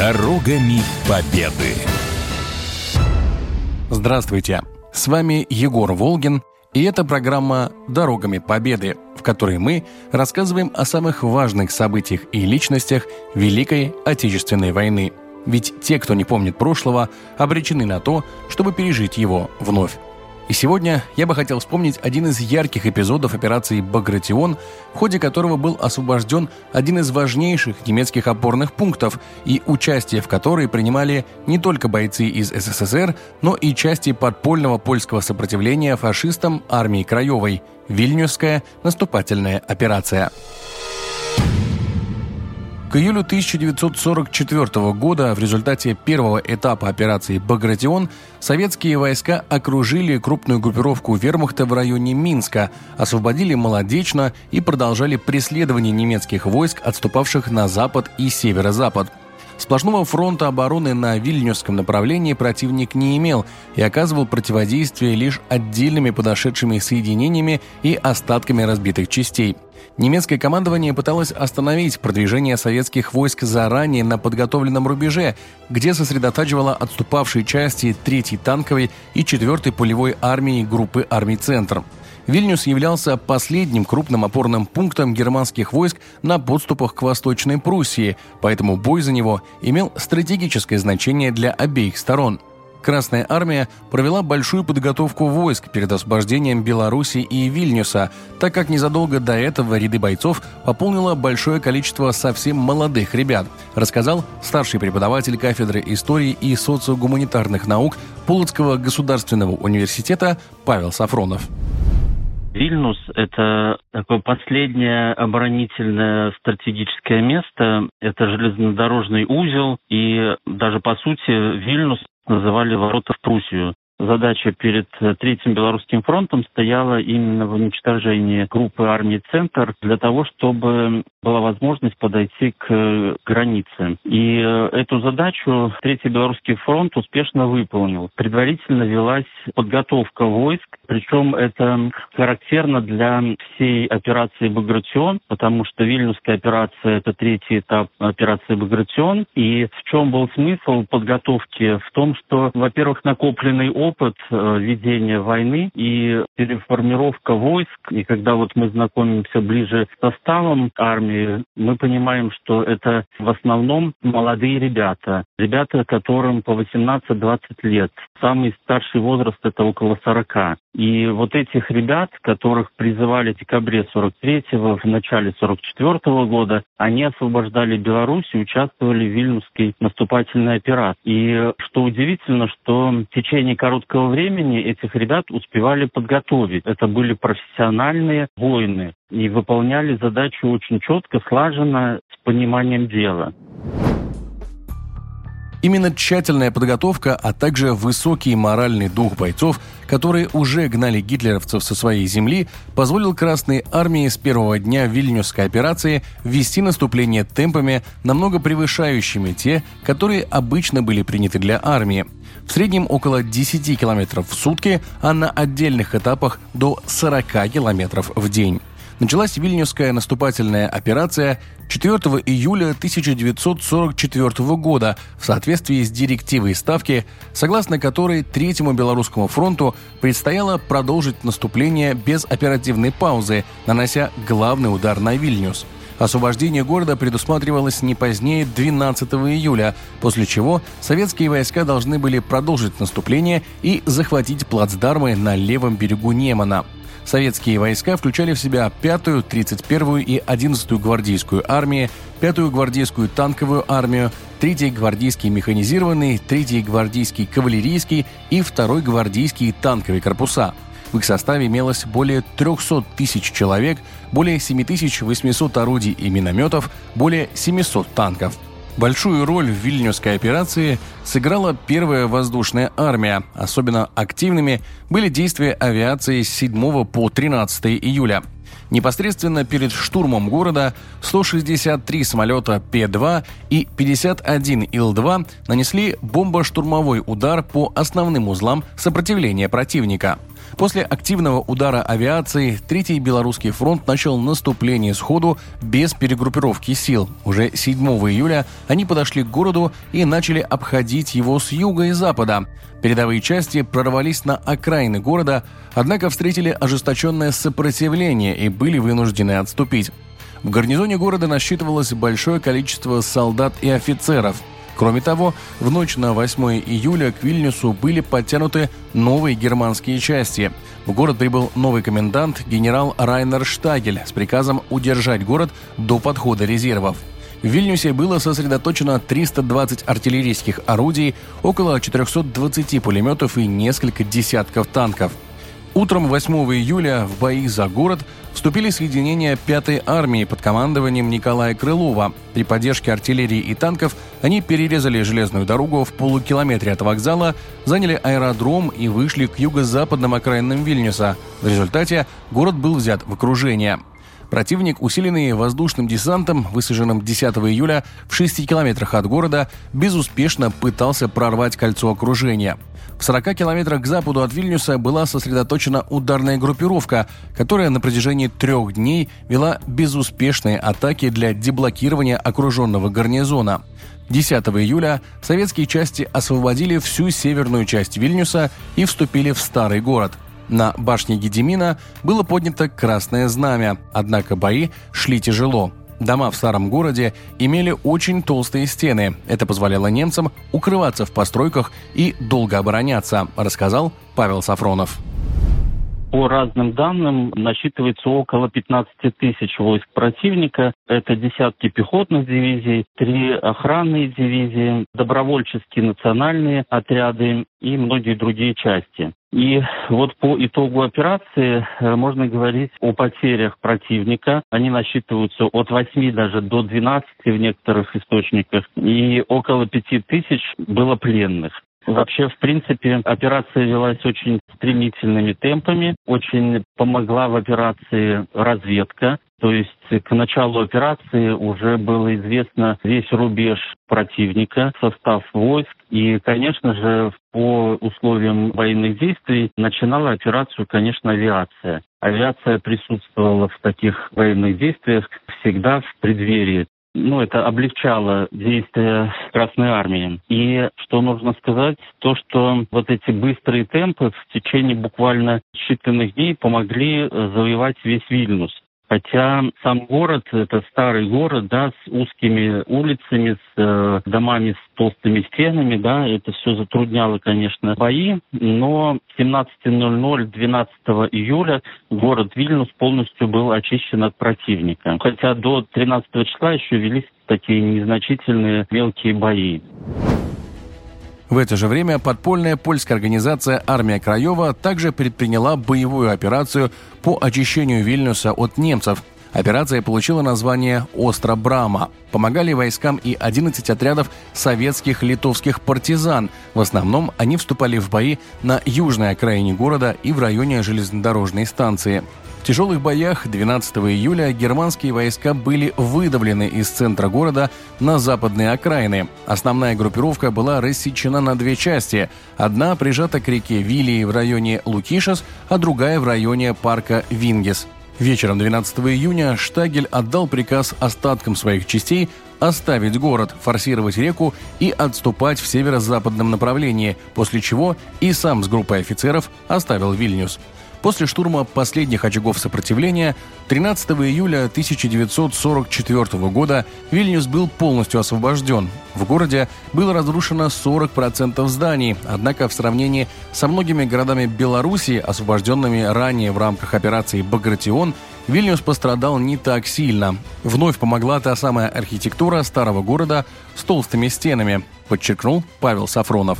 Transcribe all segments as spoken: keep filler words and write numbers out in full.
Дорогами Победы. Здравствуйте, с вами Егор Волгин, и это программа «Дорогами Победы», в которой мы рассказываем о самых важных событиях и личностях Великой Отечественной войны. Ведь те, кто не помнит прошлого, обречены на то, чтобы пережить его вновь. И сегодня я бы хотел вспомнить один из ярких эпизодов операции «Багратион», в ходе которого был освобожден один из важнейших немецких опорных пунктов, и участие в которой принимали не только бойцы из СССР, но и части подпольного польского сопротивления фашистам армии Краевой – Вильнюсская наступательная операция. К июлю тысяча девятьсот сорок четвёртого года в результате первого этапа операции «Багратион» советские войска окружили крупную группировку вермахта в районе Минска, освободили Молодечно и продолжали преследование немецких войск, отступавших на запад и северо-запад. Сплошного фронта обороны на Вильнюсском направлении противник не имел и оказывал противодействие лишь отдельными подошедшими соединениями и остатками разбитых частей. Немецкое командование пыталось остановить продвижение советских войск заранее на подготовленном рубеже, где сосредотачивало отступавшие части третьей танковой и четвёртой полевой армии группы армий «Центр». Вильнюс являлся последним крупным опорным пунктом германских войск на подступах к Восточной Пруссии, поэтому бой за него имел стратегическое значение для обеих сторон. Красная армия провела большую подготовку войск перед освобождением Беларуси и Вильнюса, так как незадолго до этого ряды бойцов пополнило большое количество совсем молодых ребят, рассказал старший преподаватель кафедры истории и социогуманитарных наук Полоцкого государственного университета Павел Сафронов. Вильнюс – это такое последнее оборонительное стратегическое место. Это железнодорожный узел, и даже по сути Вильнюс называли «ворота в Пруссию». Задача перед Третьим Белорусским фронтом стояла именно в уничтожении группы армий «Центр» для того, чтобы была возможность подойти к границе. И эту задачу Третий Белорусский фронт успешно выполнил. Предварительно велась подготовка войск, причем это характерно для всей операции «Багратион», потому что Вильнюсская операция – это третий этап операции «Багратион». И в чем был смысл подготовки? В том, что, во-первых, накопленный опыт опыт ведения войны и переформировка войск. И когда вот мы знакомимся ближе с составом армии, мы понимаем, что это в основном молодые ребята. Ребята, которым по восемнадцать-двадцать лет. Самый старший возраст – это около сорока. И вот этих ребят, которых призывали в декабре сорок третьего, в начале сорок четвёртого года, они освобождали Беларусь и участвовали в Вильнюсской наступательной операции. И что удивительно, что в течение короткого времени этих ребят успевали подготовить. Это были профессиональные воины и выполняли задачу очень четко, слаженно, с пониманием дела. Именно тщательная подготовка, а также высокий моральный дух бойцов, которые уже гнали гитлеровцев со своей земли, позволил Красной армии с первого дня Вильнюсской операции вести наступление темпами, намного превышающими те, которые обычно были приняты для армии. В среднем около десяти километров в сутки, а на отдельных этапах до сорока километров в день. Началась Вильнюсская наступательная операция четвёртого июля тысяча девятьсот сорок четвёртого года в соответствии с директивой Ставки, согласно которой Третьему Белорусскому фронту предстояло продолжить наступление без оперативной паузы, нанося главный удар на Вильнюс. Освобождение города предусматривалось не позднее двенадцатого июля, после чего советские войска должны были продолжить наступление и захватить плацдармы на левом берегу Немана. Советские войска включали в себя пятую, тридцать первую и одиннадцатую гвардейскую армии, пятую гвардейскую танковую армию, третий гвардейский механизированный, третий гвардейский кавалерийский и второй гвардейский танковый корпуса. В их составе имелось более трехсот тысяч человек, более семь тысяч восемьсот орудий и минометов, более семисот танков. Большую роль в Вильнюсской операции сыграла первая воздушная армия. Особенно активными были действия авиации с седьмого по тринадцатое июля. Непосредственно перед штурмом города сто шестьдесят три самолета Пэ два и пятьдесят один Ил два нанесли бомбо-штурмовой удар по основным узлам сопротивления противника. После активного удара авиации Третий Белорусский фронт начал наступление сходу без перегруппировки сил. Уже седьмого июля они подошли к городу и начали обходить его с юга и запада. Передовые части прорвались на окраины города, однако встретили ожесточенное сопротивление и были вынуждены отступить. В гарнизоне города насчитывалось большое количество солдат и офицеров. Кроме того, в ночь на восьмое июля к Вильнюсу были подтянуты новые германские части. В город прибыл новый комендант генерал Райнер Штагель с приказом удержать город до подхода резервов. В Вильнюсе было сосредоточено триста двадцать артиллерийских орудий, около четыреста двадцать пулеметов и несколько десятков танков. Утром восьмого июля в бои за город вступили соединения пятой армии под командованием Николая Крылова. При поддержке артиллерии и танков они перерезали железную дорогу в полукилометре от вокзала, заняли аэродром и вышли к юго-западным окраинам Вильнюса. В результате город был взят в окружение. Противник, усиленный воздушным десантом, высаженным десятого июля в шести километрах от города, безуспешно пытался прорвать кольцо окружения. В сорока километрах к западу от Вильнюса была сосредоточена ударная группировка, которая на протяжении трех дней вела безуспешные атаки для деблокирования окруженного гарнизона. десятого июля советские части освободили всю северную часть Вильнюса и вступили в старый город. На башне Гедимина было поднято красное знамя, однако бои шли тяжело. Дома в старом городе имели очень толстые стены. Это позволяло немцам укрываться в постройках и долго обороняться, рассказал Павел Сафронов. По разным данным, насчитывается около пятнадцати тысяч войск противника. Это десятки пехотных дивизий, три охранные дивизии, добровольческие национальные отряды и многие другие части. И вот по итогу операции можно говорить о потерях противника. Они насчитываются от восьми даже до двенадцати в некоторых источниках. И около пяти тысяч было пленных. Вообще, в принципе, операция велась очень стремительными темпами. Очень помогла в операции разведка. То есть к началу операции уже было известно весь рубеж противника, состав войск. И, конечно же, по условиям военных действий начинала операцию, конечно, авиация. Авиация присутствовала в таких военных действиях всегда в преддверии. Ну, это облегчало действия Красной Армии. И что нужно сказать, то, что вот эти быстрые темпы в течение буквально считанных дней помогли завоевать весь Вильнюс. Хотя сам город, это старый город, да, с узкими улицами, с э, домами с толстыми стенами, да, это все затрудняло, конечно, бои, но в семнадцати ноль-ноль двенадцатого июля город Вильнюс полностью был очищен от противника. Хотя до тринадцатого числа еще велись такие незначительные мелкие бои. В это же время подпольная польская организация «Армия Краева» также предприняла боевую операцию по очищению Вильнюса от немцев. Операция получила название «Остра Брама». Помогали войскам и одиннадцать отрядов советских литовских партизан. В основном они вступали в бои на южной окраине города и в районе железнодорожной станции. В тяжелых боях двенадцатого июля германские войска были выдавлены из центра города на западные окраины. Основная группировка была рассечена на две части. Одна прижата к реке Вилии в районе Лукишес, а другая в районе парка Вингес. Вечером двенадцатого июня Штагель отдал приказ остаткам своих частей оставить город, форсировать реку и отступать в северо-западном направлении, после чего и сам с группой офицеров оставил Вильнюс. После штурма последних очагов сопротивления тринадцатого июля тысяча девятьсот сорок четвёртого года Вильнюс был полностью освобожден. В городе было разрушено сорок процентов зданий, однако в сравнении со многими городами Беларуси, освобожденными ранее в рамках операции «Багратион», Вильнюс пострадал не так сильно. Вновь помогла та самая архитектура старого города с толстыми стенами, подчеркнул Павел Сафронов.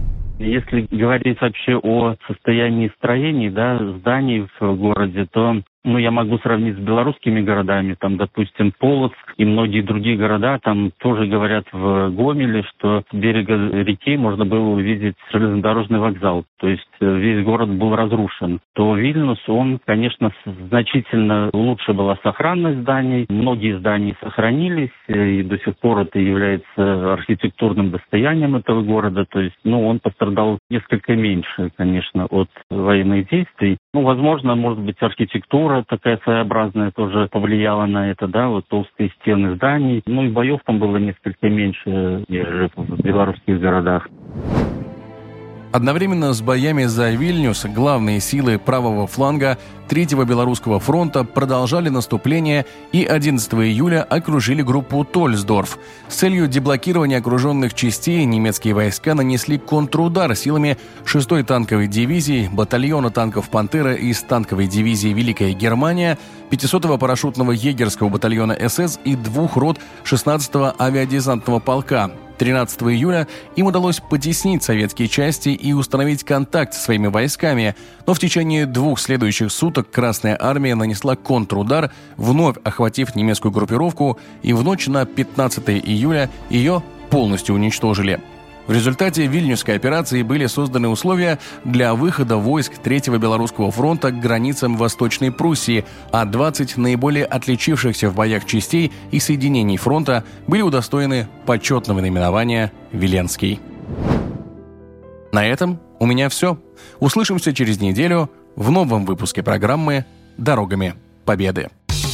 Если говорить вообще о состоянии строений, да, зданий в городе, то Ну, я могу сравнить с белорусскими городами, там, допустим, Полоцк и многие другие города, там тоже говорят в Гомеле, что с берега реки можно было увидеть железнодорожный вокзал, то есть весь город был разрушен. То Вильнюс, он, конечно, значительно лучше была сохранность зданий, многие здания сохранились, и до сих пор это является архитектурным достоянием этого города, то есть, ну, он пострадал несколько меньше, конечно, от военных действий. Ну, возможно, может быть, архитектура такая своеобразная тоже повлияла на это, да, вот толстые стены зданий. Ну и боев там было несколько меньше, нежели в белорусских городах. Одновременно с боями за Вильнюс главные силы правого фланга Третьего Белорусского фронта продолжали наступление и одиннадцатого июля окружили группу Тольсдорф. С целью деблокирования окруженных частей немецкие войска нанесли контрудар силами шестой танковой дивизии, батальона танков «Пантера» из танковой дивизии «Великая Германия», пятисотого парашютного егерского батальона СС и двух рот шестнадцатого авиадесантного полка. тринадцатого июля им удалось потеснить советские части и установить контакт со своими войсками, но в течение двух следующих суток Красная Армия нанесла контрудар, вновь охватив немецкую группировку, и в ночь на пятнадцатое июля ее полностью уничтожили. В результате Вильнюсской операции были созданы условия для выхода войск Третьего Белорусского фронта к границам Восточной Пруссии, а двадцать наиболее отличившихся в боях частей и соединений фронта были удостоены почетного наименования «Виленский». На этом у меня все. Услышимся через неделю в новом выпуске программы «Дорогами Победы».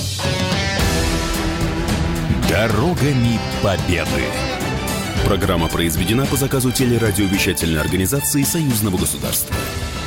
Дорогами Победы. Программа произведена по заказу телерадиовещательной организации Союзного государства.